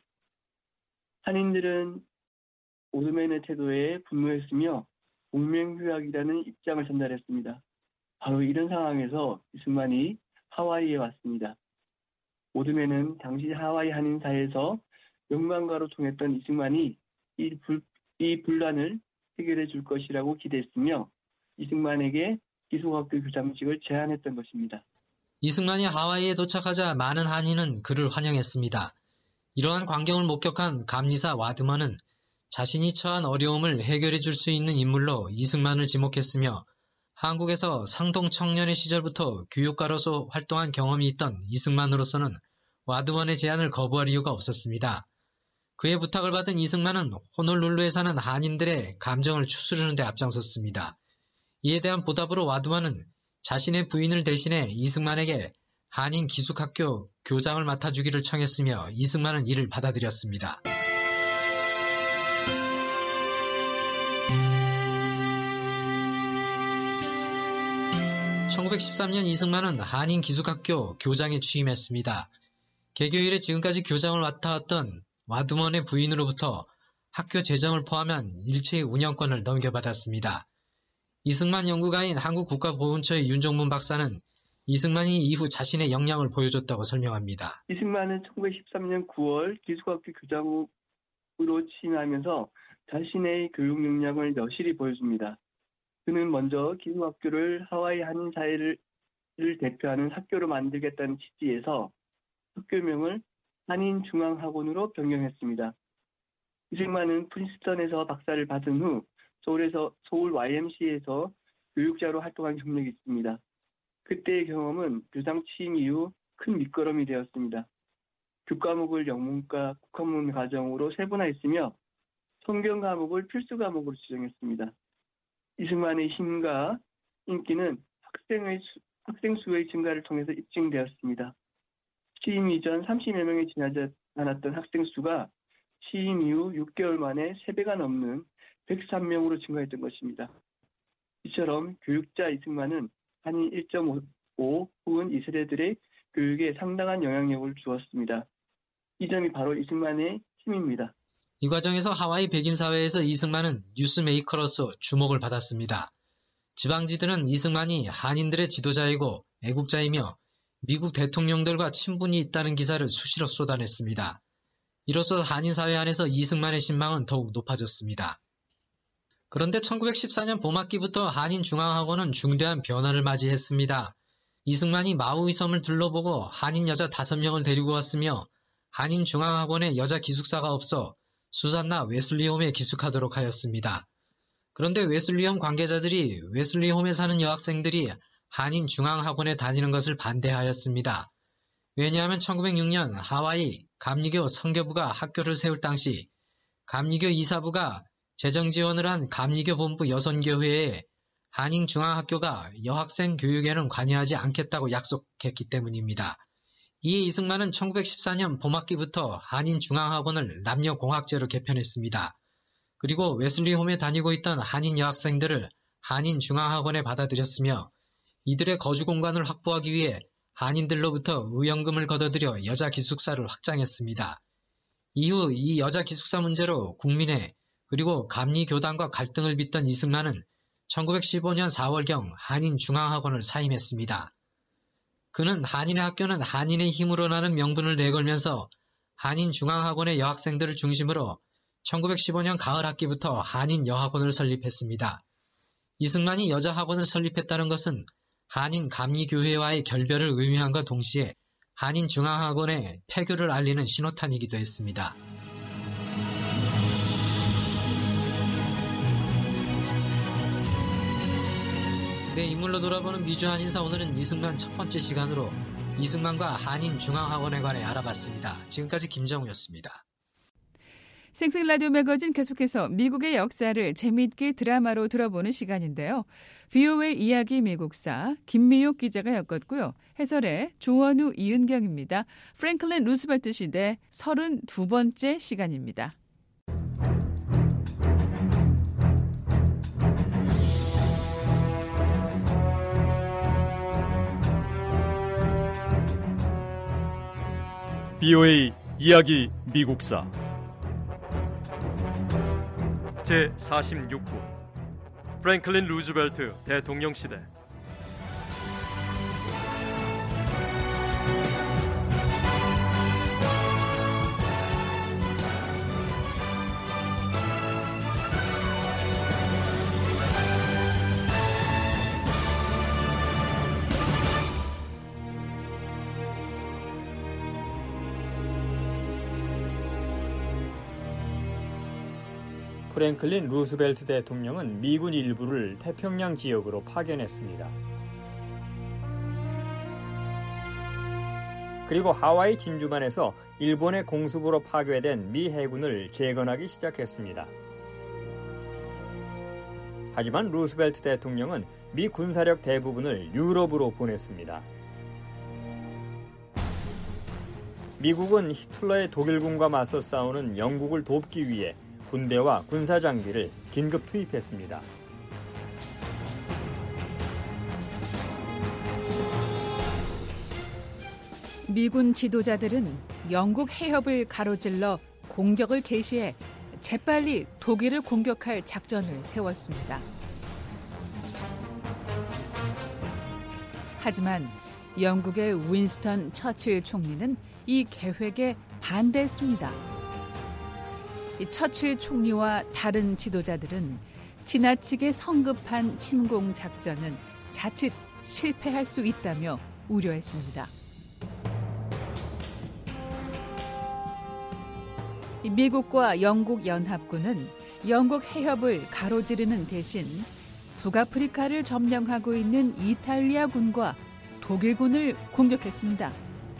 한인들은 워드맨의 태도에 분노했으며 공명휴학이라는 입장을 전달했습니다. 바로 이런 상황에서 이승만이 하와이에 왔습니다. 워드맨은 당시 하와이 한인사회에서 명망가로 통했던 이승만이 이 분란을 해결해 줄 것이라고 기대했으며 이승만에게 기숙학교 교장직을 제안했던 것입니다. 이승만이 하와이에 도착하자 많은 한인은 그를 환영했습니다. 이러한 광경을 목격한 감리사 와드먼은 자신이 처한 어려움을 해결해 줄 수 있는 인물로 이승만을 지목했으며 한국에서 상동 청년의 시절부터 교육가로서 활동한 경험이 있던 이승만으로서는 와드먼의 제안을 거부할 이유가 없었습니다. 그의 부탁을 받은 이승만은 호놀룰루에 사는 한인들의 감정을 추스르는 데 앞장섰습니다. 이에 대한 보답으로 와드먼은 자신의 부인을 대신해 이승만에게 한인 기숙학교 교장을 맡아주기를 청했으며 이승만은 이를 받아들였습니다. 1913년 이승만은 한인기숙학교 교장에 취임했습니다. 개교 이래 지금까지 교장을 맡아왔던 와드먼의 부인으로부터 학교 재정을 포함한 일체의 운영권을 넘겨받았습니다. 이승만 연구가인 한국국가보훈처의 윤종문 박사는 이승만이 이후 자신의 역량을 보여줬다고 설명합니다. 이승만은 1913년 9월 기숙학교 교장으로 취임하면서 자신의 교육 역량을 여실히 보여줍니다. 그는 먼저 기숙학교를 하와이 한인 사회를 대표하는 학교로 만들겠다는 취지에서 학교명을 한인중앙학원으로 변경했습니다. 이승만은 프린스턴에서 박사를 받은 후 서울 YMCA에서 교육자로 활동한 경력이 있습니다. 그때의 경험은 교장 취임 이후 큰 밑거름이 되었습니다. 교과목을 영문과 국어문 과정으로 세분화했으며 성경 과목을 필수 과목으로 지정했습니다. 이승만의 힘과 인기는 학생 수의 증가를 통해서 입증되었습니다. 취임 이전 30여 명이 지나지 않았던 학생 수가 취임 이후 6개월 만에 3배가 넘는 103명으로 증가했던 것입니다. 이처럼 교육자 이승만은 한인 1.5 혹은 2세대들의 교육에 상당한 영향력을 주었습니다. 이 점이 바로 이승만의 힘입니다. 이 과정에서 하와이 백인 사회에서 이승만은 뉴스메이커로서 주목을 받았습니다. 지방지들은 이승만이 한인들의 지도자이고 애국자이며 미국 대통령들과 친분이 있다는 기사를 수시로 쏟아냈습니다. 이로써 한인 사회 안에서 이승만의 신망은 더욱 높아졌습니다. 그런데 1914년 봄학기부터 한인중앙학원은 중대한 변화를 맞이했습니다. 이승만이 마우이 섬을 둘러보고 한인 여자 5명을 데리고 왔으며 한인중앙학원에 여자 기숙사가 없어 수산나 웨슬리홈에 기숙하도록 하였습니다. 그런데 웨슬리홈 관계자들이 웨슬리홈에 사는 여학생들이 한인중앙학원에 다니는 것을 반대하였습니다. 왜냐하면 1906년 하와이 감리교 선교부가 학교를 세울 당시 감리교 이사부가 재정 지원을 한 감리교 본부 여선교회에 한인중앙학교가 여학생 교육에는 관여하지 않겠다고 약속했기 때문입니다. 이에 이승만은 1914년 봄학기부터 한인중앙학원을 남녀공학제로 개편했습니다. 그리고 웨슬리홈에 다니고 있던 한인 여학생들을 한인중앙학원에 받아들였으며 이들의 거주 공간을 확보하기 위해 한인들로부터 의연금을 걷어들여 여자 기숙사를 확장했습니다. 이후 이 여자 기숙사 문제로 국민회 그리고 감리교단과 갈등을 빚던 이승만은 1915년 4월경 한인중앙학원을 사임했습니다. 그는 한인의 학교는 한인의 힘으로 나는 명분을 내걸면서 한인중앙학원의 여학생들을 중심으로 1915년 가을 학기부터 한인여학원을 설립했습니다. 이승만이 여자학원을 설립했다는 것은 한인감리교회와의 결별을 의미함과 동시에 한인중앙학원의 폐교를 알리는 신호탄이기도 했습니다. 네, 인물로 돌아보는 미주 한인사 오늘은 이승만 첫 번째 시간으로 이승만과 한인중앙학원에 관해 알아봤습니다. 지금까지 김정우였습니다. 생생 라디오 매거진 계속해서 미국의 역사를 재미있게 드라마로 들어보는 시간인데요. VOA 이야기 미국사 김미옥 기자가 엮었고요. 해설의 조원우 이은경입니다. 프랭클린 루스벨트 시대 32번째 시간입니다. VOA 이야기 미국사 제46부 프랭클린 루즈벨트 대통령 시대. 프랭클린 루스벨트 대통령은 미군 일부를 태평양 지역으로 파견했습니다. 그리고 하와이 진주만에서 일본의 공습으로 파괴된 미 해군을 재건하기 시작했습니다. 하지만 루스벨트 대통령은 미 군사력 대부분을 유럽으로 보냈습니다. 미국은 히틀러의 독일군과 맞서 싸우는 영국을 돕기 위해 군대와 군사장비를 긴급 투입했습니다. 미군 지도자들은 영국 해협을 가로질러 공격을 개시해 재빨리 독일을 공격할 작전을 세웠습니다. 하지만 영국의 윈스턴 처칠 총리는 이 계획에 반대했습니다. 이 처칠 총리와 다른 지도자들은 지나치게 성급한 침공 작전은 자칫 실패할 수 있다며 우려했습니다. 미국과 영국 연합군은 영국 해협을 가로지르는 대신 북아프리카를 점령하고 있는 이탈리아군과 독일군을 공격했습니다.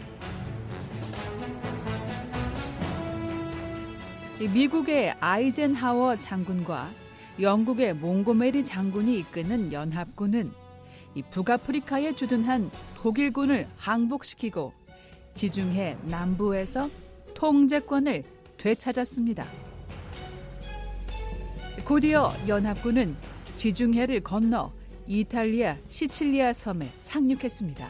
미국의 아이젠하워 장군과 영국의 몽고메리 장군이 이끄는 연합군은 북아프리카에 주둔한 독일군을 항복시키고 지중해 남부에서 통제권을 되찾았습니다. 곧이어 연합군은 지중해를 건너 이탈리아 시칠리아 섬에 상륙했습니다.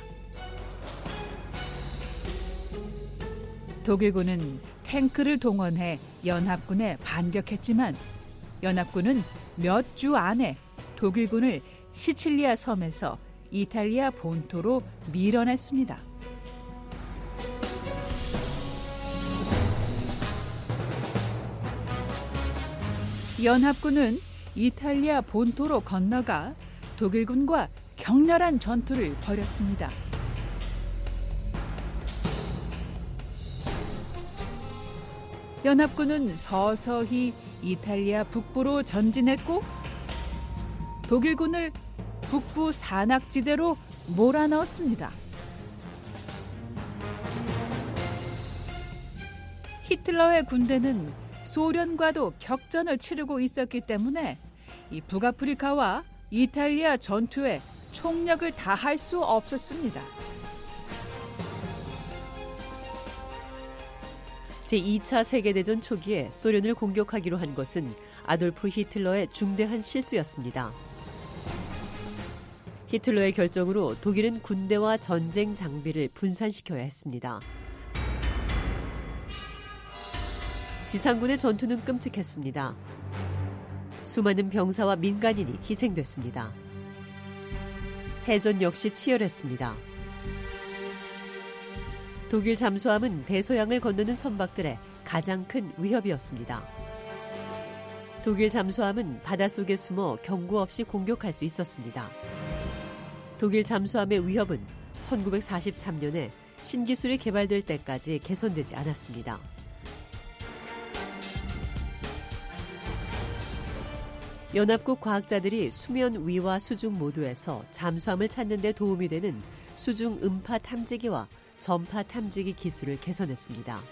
독일군은 탱크를 동원해 연합군에 반격했지만 연합군은 몇 주 안에 독일군을 시칠리아 섬에서 이탈리아 본토로 밀어냈습니다. 연합군은 이탈리아 본토로 건너가 독일군과 격렬한 전투를 벌였습니다. 연합군은 서서히 이탈리아 북부로 전진했고 독일군을 북부 산악지대로 몰아넣었습니다. 히틀러의 군대는 소련과도 격전을 치르고 있었기 때문에 이 북아프리카와 이탈리아 전투에 총력을 다할 수 없었습니다. 제2차 세계대전 초기에 소련을 공격하기로 한 것은 아돌프 히틀러의 중대한 실수였습니다. 히틀러의 결정으로 독일은 군대와 전쟁 장비를 분산시켜야 했습니다. 지상군의 전투는 끔찍했습니다. 수많은 병사와 민간인이 희생됐습니다. 해전 역시 치열했습니다. 독일 잠수함은 대서양을 건너는 선박들의 가장 큰 위협이었습니다. 독일 잠수함은 바닷속에 숨어 경고 없이 공격할 수 있었습니다. 독일 잠수함의 위협은 1943년에 신기술이 개발될 때까지 개선되지 않았습니다. 연합국 과학자들이 수면 위와 수중 모두에서 잠수함을 찾는 데 도움이 되는 수중 음파 탐지기와 전파 탐지기 기술을 개선했습니다.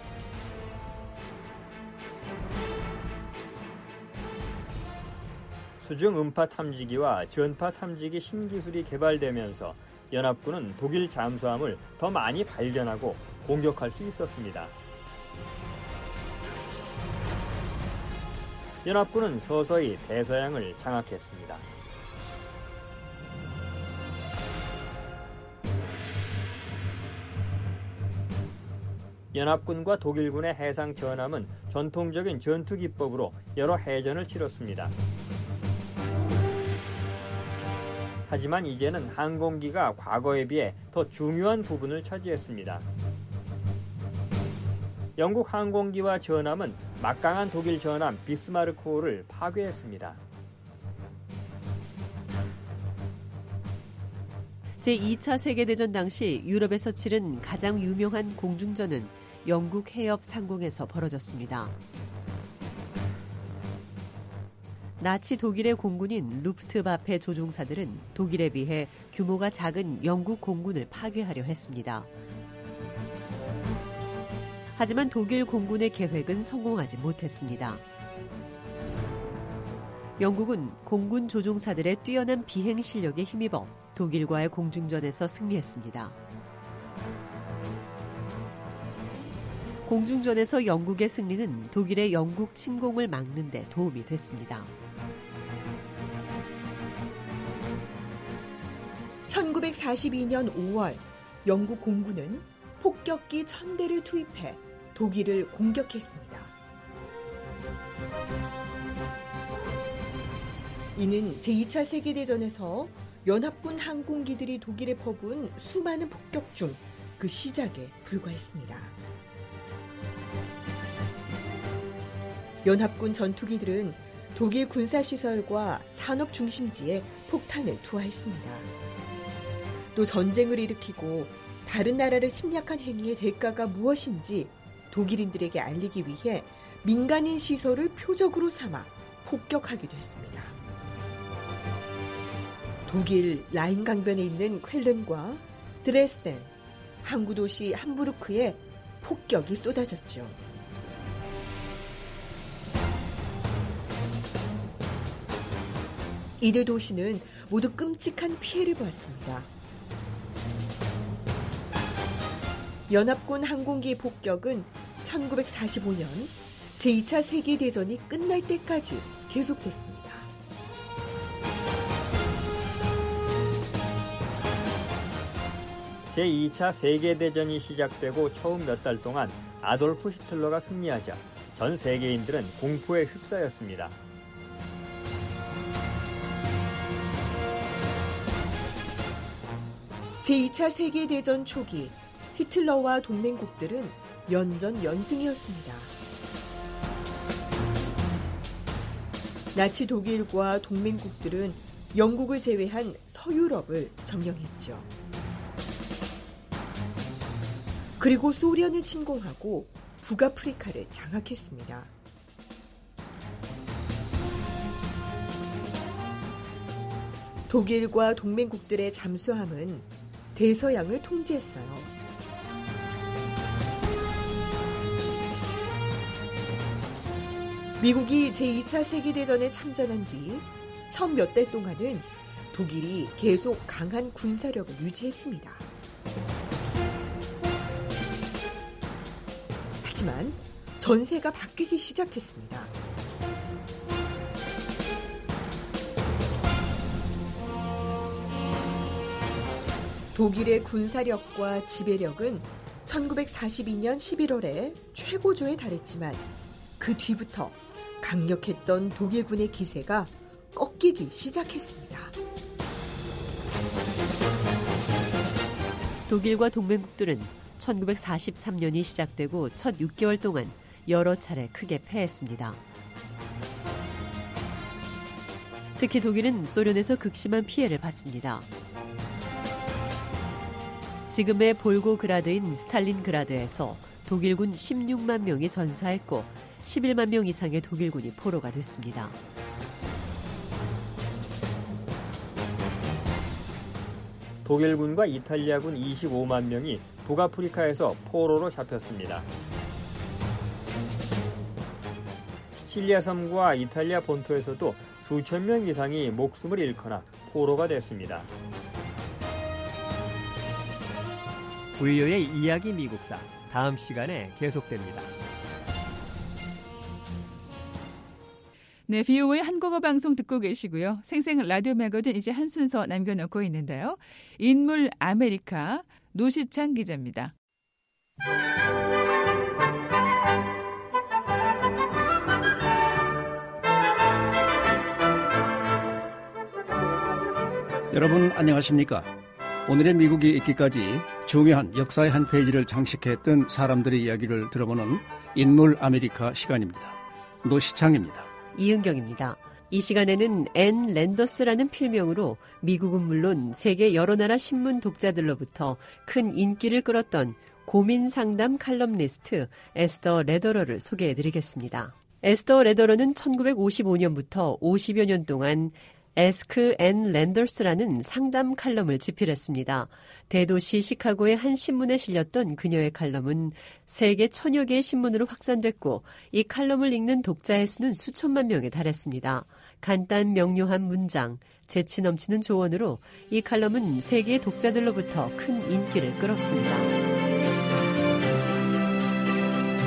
수중 음파 탐지기와 전파 탐지기 신기술이 개발되면서 연합군은 독일 잠수함을 더 많이 발견하고 공격할 수 있었습니다. 연합군은 서서히 대서양을 장악했습니다. 연합군과 독일군의 해상 전함은 전통적인 전투 기법으로 여러 해전을 치렀습니다. 하지만 이제는 항공기가 과거에 비해 더 중요한 부분을 차지했습니다. 영국 항공기와 전함은 막강한 독일 전함 비스마르크호를 파괴했습니다. 제2차 세계대전 당시 유럽에서 치른 가장 유명한 공중전은 영국 해협 상공에서 벌어졌습니다. 나치 독일의 공군인 루프트바페 조종사들은 독일에 비해 규모가 작은 영국 공군을 파괴하려 했습니다. 하지만 독일 공군의 계획은 성공하지 못했습니다. 영국은 공군 조종사들의 뛰어난 비행 실력에 힘입어 독일과의 공중전에서 승리했습니다. 공중전에서 영국의 승리는 독일의 영국 침공을 막는 데 도움이 됐습니다. 1942년 5월 영국 공군은 폭격기 1000대를 투입해 독일을 공격했습니다. 이는 제2차 세계대전에서 연합군 항공기들이 독일에 퍼부은 수많은 폭격 중 그 시작에 불과했습니다. 연합군 전투기들은 독일 군사시설과 산업 중심지에 폭탄을 투하했습니다. 또 전쟁을 일으키고 다른 나라를 침략한 행위의 대가가 무엇인지 독일인들에게 알리기 위해 민간인 시설을 표적으로 삼아 폭격하기도 했습니다. 독일 라인 강변에 있는 쾰른과 드레스덴, 항구 도시 함부르크에 폭격이 쏟아졌죠. 이들 도시는 모두 끔찍한 피해를 보았습니다. 연합군 항공기 폭격은 1945년 제2차 세계대전이 끝날 때까지 계속됐습니다. 제2차 세계대전이 시작되고 처음 몇 달 동안 아돌프 히틀러가 승리하자 전 세계인들은 공포에 휩싸였습니다. 제2차 세계대전 초기 히틀러와 동맹국들은 연전연승이었습니다. 나치 독일과 동맹국들은 영국을 제외한 서유럽을 점령했죠. 그리고 소련을 침공하고 북아프리카를 장악했습니다. 독일과 동맹국들의 잠수함은 대서양을 통제했어요. 미국이 제2차 세계대전에 참전한 뒤 처음 몇 달 동안은 독일이 계속 강한 군사력을 유지했습니다. 하지만 전세가 바뀌기 시작했습니다. 독일의 군사력과 지배력은 1942년 11월에 최고조에 달했지만 그 뒤부터 강력했던 독일군의 기세가 꺾이기 시작했습니다. 독일과 동맹국들은 1943년이 시작되고 첫 6개월 동안 여러 차례 크게 패했습니다. 특히 독일은 소련에서 극심한 피해를 봤습니다. 지금의 볼고그라드인 스탈린그라드에서 독일군 16만 명이 전사했고 11만 명 이상의 독일군이 포로가 됐습니다. 독일군과 이탈리아군 25만 명이 북아프리카에서 포로로 잡혔습니다. 시칠리아 섬과 이탈리아 본토에서도 수천 명 이상이 목숨을 잃거나 포로가 됐습니다. 부유의 이야기 미국사 다음 시간에 계속됩니다. 네, VOA 한국어 방송 듣고 계시고요. 생생 라디오 매거진 이제 한 순서 남겨놓고 있는데요. 인물 아메리카 노시창 기자입니다. 여러분 안녕하십니까? 오늘의 미국이 있기까지 중요한 역사의 한 페이지를 장식했던 사람들의 이야기를 들어보는 인물 아메리카 시간입니다. 노시창입니다. 이은경입니다. 이 시간에는 앤 랜더스라는 필명으로 미국은 물론 세계 여러 나라 신문 독자들로부터 큰 인기를 끌었던 고민 상담 칼럼니스트 에스더 레더러를 소개해드리겠습니다. 에스더 레더러는 1955년부터 50여 년 동안 Ask Ann Landers라는 상담 칼럼을 집필했습니다. 대도시 시카고의 한 신문에 실렸던 그녀의 칼럼은 세계 1000여 개의 신문으로 확산됐고 이 칼럼을 읽는 독자의 수는 수천만 명에 달했습니다. 간단 명료한 문장, 재치 넘치는 조언으로 이 칼럼은 세계 독자들로부터 큰 인기를 끌었습니다.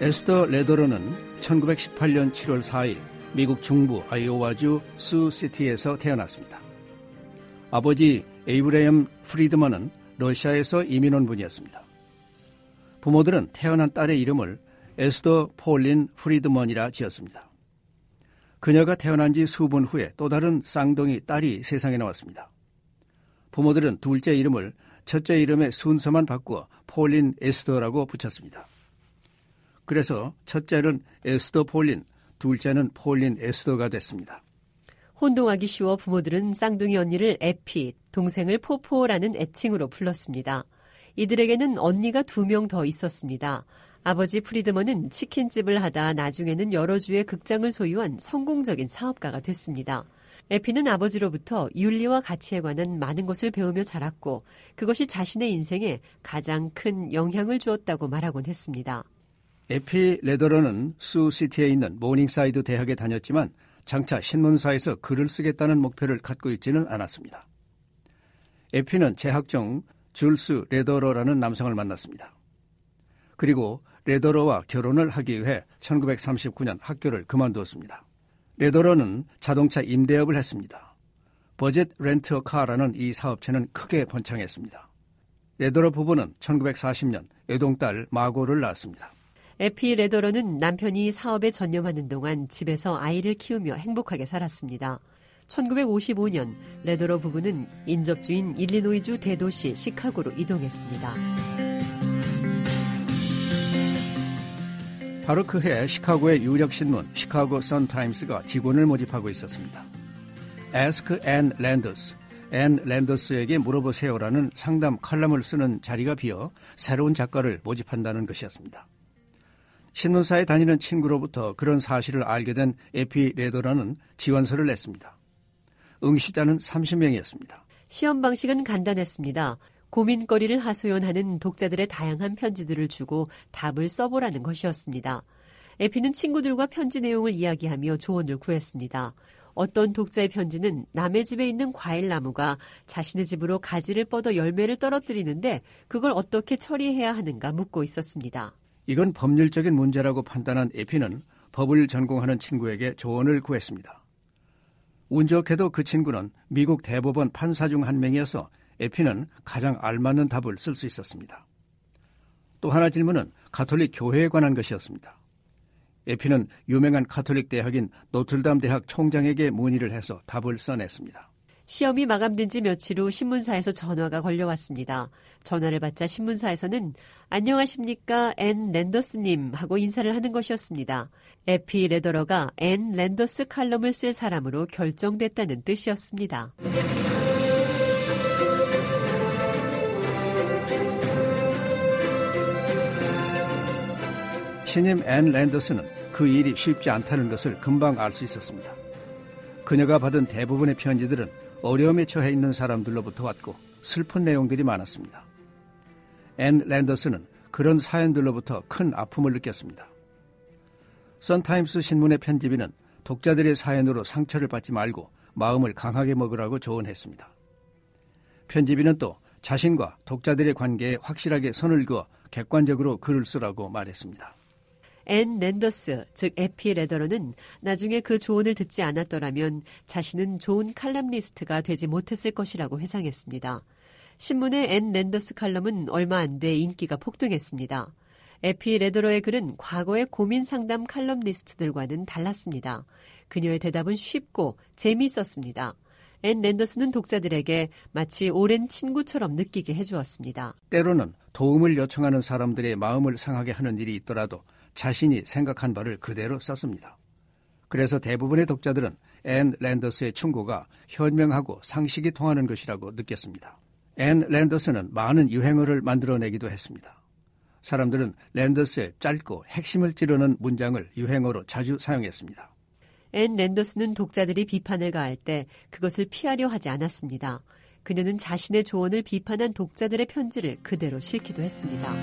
에스더 레더러는 1918년 7월 4일 미국 중부 아이오와주 수시티에서 태어났습니다. 아버지 에이브레엄 프리드먼은 러시아에서 이민 온 분이었습니다. 부모들은 태어난 딸의 이름을 에스더 폴린 프리드먼이라 지었습니다. 그녀가 태어난 지 수분 후에 또 다른 쌍둥이 딸이 세상에 나왔습니다. 부모들은 둘째 이름을 첫째 이름의 순서만 바꾸어 폴린 에스더라고 붙였습니다. 그래서 첫째는 에스더 폴린, 둘째는 폴린 에스더가 됐습니다. 혼동하기 쉬워 부모들은 쌍둥이 언니를 에피, 동생을 포포라는 애칭으로 불렀습니다. 이들에게는 언니가 2명 더 있었습니다. 아버지 프리드먼은 치킨집을 하다 나중에는 여러 주의 극장을 소유한 성공적인 사업가가 됐습니다. 에피는 아버지로부터 윤리와 가치에 관한 많은 것을 배우며 자랐고 그것이 자신의 인생에 가장 큰 영향을 주었다고 말하곤 했습니다. 에피 레더러는 수시티에 있는 모닝사이드 대학에 다녔지만 장차 신문사에서 글을 쓰겠다는 목표를 갖고 있지는 않았습니다. 에피는 재학 중 줄스 레더러라는 남성을 만났습니다. 그리고 레더러와 결혼을 하기 위해 1939년 학교를 그만두었습니다. 레더러는 자동차 임대업을 했습니다. 버젯 렌트어카라는 이 사업체는 크게 번창했습니다. 레더러 부부는 1940년 외동딸 마고를 낳았습니다. 에피 레더러는 남편이 사업에 전념하는 동안 집에서 아이를 키우며 행복하게 살았습니다. 1955년 레더러 부부는 인접주인 일리노이주 대도시 시카고로 이동했습니다. 바로 그해 시카고의 유력 신문 시카고 선타임스가 직원을 모집하고 있었습니다. Ask Ann Landers, 앤 랜더스에게 물어보세요라는 상담 칼럼을 쓰는 자리가 비어 새로운 작가를 모집한다는 것이었습니다. 신문사에 다니는 친구로부터 그런 사실을 알게 된 에피 레더러는 지원서를 냈습니다. 응시자는 30명이었습니다. 시험 방식은 간단했습니다. 고민거리를 하소연하는 독자들의 다양한 편지들을 주고 답을 써보라는 것이었습니다. 에피는 친구들과 편지 내용을 이야기하며 조언을 구했습니다. 어떤 독자의 편지는 남의 집에 있는 과일나무가 자신의 집으로 가지를 뻗어 열매를 떨어뜨리는데 그걸 어떻게 처리해야 하는가 묻고 있었습니다. 이건 법률적인 문제라고 판단한 에피는 법을 전공하는 친구에게 조언을 구했습니다. 운 좋게도 그 친구는 미국 대법원 판사 중 한 명이어서 에피는 가장 알맞는 답을 쓸 수 있었습니다. 또 하나 질문은 가톨릭 교회에 관한 것이었습니다. 에피는 유명한 가톨릭 대학인 노틀담 대학 총장에게 문의를 해서 답을 써냈습니다. 시험이 마감된 지 며칠 후 신문사에서 전화가 걸려왔습니다. 전화를 받자 신문사에서는 안녕하십니까 앤 랜더스님 하고 인사를 하는 것이었습니다. 에피 레더러가 앤 랜더스 칼럼을 쓸 사람으로 결정됐다는 뜻이었습니다. 신임 앤 랜더스는 그 일이 쉽지 않다는 것을 금방 알 수 있었습니다. 그녀가 받은 대부분의 편지들은 어려움에 처해 있는 사람들로부터 왔고 슬픈 내용들이 많았습니다. 앤 랜더스는 그런 사연들로부터 큰 아픔을 느꼈습니다. 선타임스 신문의 편집인은 독자들의 사연으로 상처를 받지 말고 마음을 강하게 먹으라고 조언했습니다. 편집인은 또 자신과 독자들의 관계에 확실하게 선을 그어 객관적으로 글을 쓰라고 말했습니다. 앤 랜더스, 즉 에피 레더러는 나중에 그 조언을 듣지 않았더라면 자신은 좋은 칼럼니스트가 되지 못했을 것이라고 회상했습니다. 신문의 앤 랜더스 칼럼은 얼마 안 돼 인기가 폭등했습니다. 에피 레더러의 글은 과거의 고민 상담 칼럼니스트들과는 달랐습니다. 그녀의 대답은 쉽고 재미있었습니다. 앤 랜더스는 독자들에게 마치 오랜 친구처럼 느끼게 해주었습니다. 때로는 도움을 요청하는 사람들의 마음을 상하게 하는 일이 있더라도 자신이 생각한 바를 그대로 썼습니다. 그래서 대부분의 독자들은 앤 랜더스의 충고가 현명하고 상식이 통하는 것이라고 느꼈습니다. 앤 랜더스는 많은 유행어를 만들어내기도 했습니다. 사람들은 랜더스의 짧고 핵심을 찌르는 문장을 유행어로 자주 사용했습니다. 앤 랜더스는 독자들이 비판을 가할 때 그것을 피하려 하지 않았습니다. 그녀는 자신의 조언을 비판한 독자들의 편지를 그대로 싣기도 했습니다.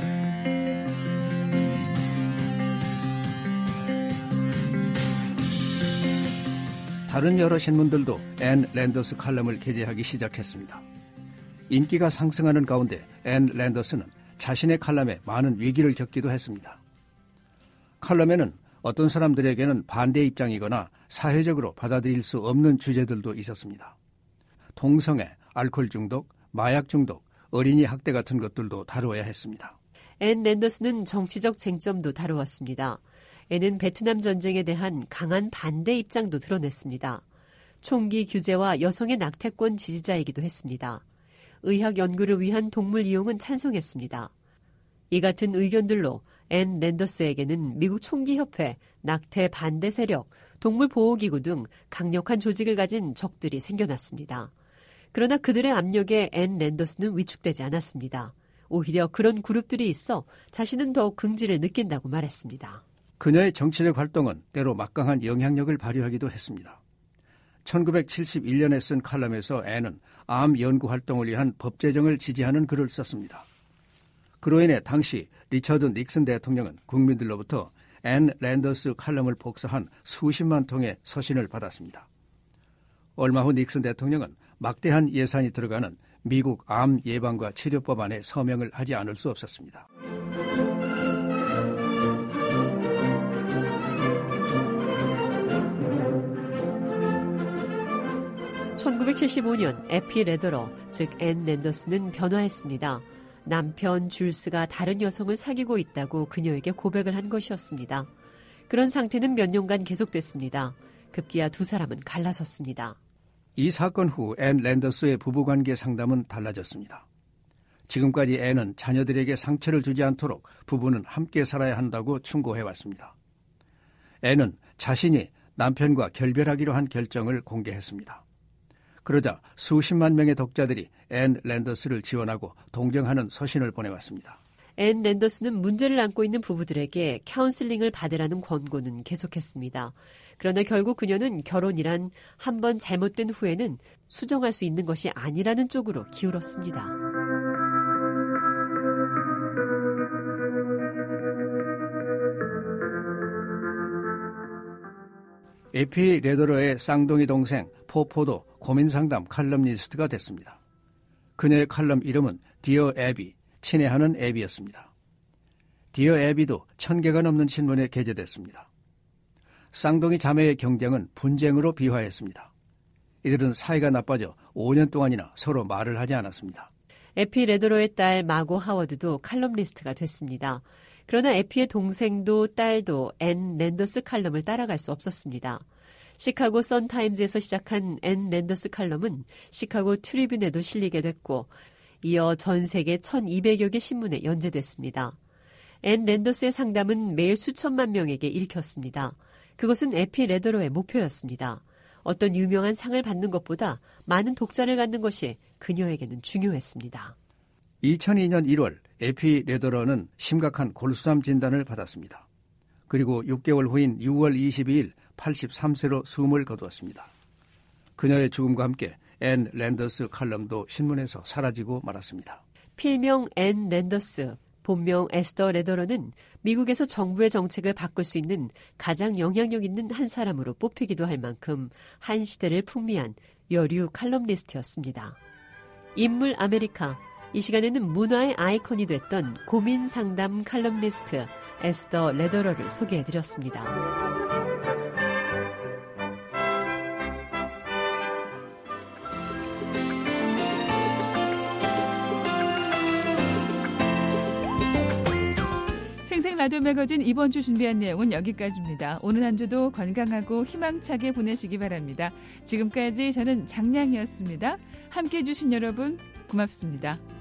다른 여러 신문들도 앤 랜더스 칼럼을 게재하기 시작했습니다. 인기가 상승하는 가운데 앤 랜더스는 자신의 칼럼에 많은 위기를 겪기도 했습니다. 칼럼에는 어떤 사람들에게는 반대 입장이거나 사회적으로 받아들일 수 없는 주제들도 있었습니다. 동성애, 알코올 중독, 마약 중독, 어린이 학대 같은 것들도 다루어야 했습니다. 앤 랜더스는 정치적 쟁점도 다루었습니다. 앤은 베트남 전쟁에 대한 강한 반대 입장도 드러냈습니다. 총기 규제와 여성의 낙태권 지지자이기도 했습니다. 의학 연구를 위한 동물 이용은 찬성했습니다. 이 같은 의견들로 앤 랜더스에게는 미국 총기협회, 낙태 반대 세력, 동물보호기구 등 강력한 조직을 가진 적들이 생겨났습니다. 그러나 그들의 압력에 앤 랜더스는 위축되지 않았습니다. 오히려 그런 그룹들이 있어 자신은 더 긍지를 느낀다고 말했습니다. 그녀의 정치적 활동은 때로 막강한 영향력을 발휘하기도 했습니다. 1971년에 쓴 칼럼에서 앤은 암 연구 활동을 위한 법 제정을 지지하는 글을 썼습니다. 그로 인해 당시 리처드 닉슨 대통령은 국민들로부터 앤 랜더스 칼럼을 복사한 수십만 통의 서신을 받았습니다. 얼마 후 닉슨 대통령은 막대한 예산이 들어가는 미국 암 예방과 치료법안에 서명을 하지 않을 수 없었습니다. (1975년) 에피 레더러, 즉 앤 랜더스는 변화했습니다. 남편 줄스가 다른 여성을 사귀고 있다고 그녀에게 고백을 한 것이었습니다. 그런 상태는 몇 년간 계속됐습니다. 급기야 두 사람은 갈라섰습니다. 이 사건 후 앤 랜더스의 부부관계 상담은 달라졌습니다. 지금까지 앤은 자녀들에게 상처를 주지 않도록 부부는 함께 살아야 한다고 충고해왔습니다. 앤은 자신이 남편과 결별하기로 한 결정을 공개했습니다. 그러자 수십만 명의 독자들이 앤 랜더스를 지원하고 동정하는 서신을 보내왔습니다. 앤 랜더스는 문제를 안고 있는 부부들에게 카운슬링을 받으라는 권고는 계속했습니다. 그러나 결국 그녀는 결혼이란 한 번 잘못된 후에는 수정할 수 있는 것이 아니라는 쪽으로 기울었습니다. 에피 레더러의 쌍둥이 동생 포포도 고민상담 칼럼니스트가 됐습니다. 그녀의 칼럼 이름은 디어 애비, 친애하는 애비였습니다. 디어 애비도 1000개가 넘는 신문에 게재됐습니다. 쌍둥이 자매의 경쟁은 분쟁으로 비화했습니다. 이들은 사이가 나빠져 5년 동안이나 서로 말을 하지 않았습니다. 에피 레더러의 딸 마고 하워드도 칼럼니스트가 됐습니다. 그러나 에피의 동생도 딸도 앤 랜더스 칼럼을 따라갈 수 없었습니다. 시카고 선타임즈에서 시작한 앤 랜더스 칼럼은 시카고 트리뷴에도 실리게 됐고 이어 전 세계 1200여 개 신문에 연재됐습니다. 앤 랜더스의 상담은 매일 수천만 명에게 읽혔습니다. 그것은 에피 레더러의 목표였습니다. 어떤 유명한 상을 받는 것보다 많은 독자를 갖는 것이 그녀에게는 중요했습니다. 2002년 1월 에피 레더러는 심각한 골수암 진단을 받았습니다. 그리고 6개월 후인 6월 22일 83세로 숨을 거두었습니다. 그녀의 죽음과 함께 앤 랜더스 칼럼도 신문에서 사라지고 말았습니다. 필명 앤 랜더스, 본명 에스더 레더러는 미국에서 정부의 정책을 바꿀 수 있는 가장 영향력 있는 한 사람으로 뽑히기도 할 만큼 한 시대를 풍미한 여류 칼럼니스트였습니다. 인물 아메리카, 이 시간에는 문화의 아이콘이 됐던 고민 상담 칼럼니스트 에스더 레더러를 소개해드렸습니다. 생생 라디오 매거진 이번 주 준비한 내용은 여기까지입니다. 오늘 한 주도 건강하고 희망차게 보내시기 바랍니다. 지금까지 저는 장량이었습니다. 함께해 주신 여러분 고맙습니다.